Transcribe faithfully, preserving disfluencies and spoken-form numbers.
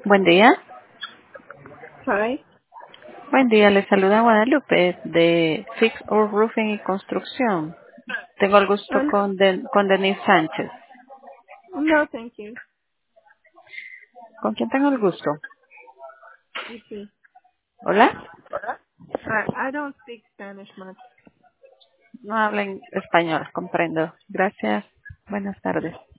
Buen día. Hi. Buen día, le saluda Guadalupe de Fix Or Roofing y Construcción. Tengo el gusto Um, con, Den- con Denise Sánchez. no, thank you. ¿Con quién tengo el gusto? You see. Hola. I, I don't speak Spanish much. No hablen español, comprendo. Gracias. Buenas tardes.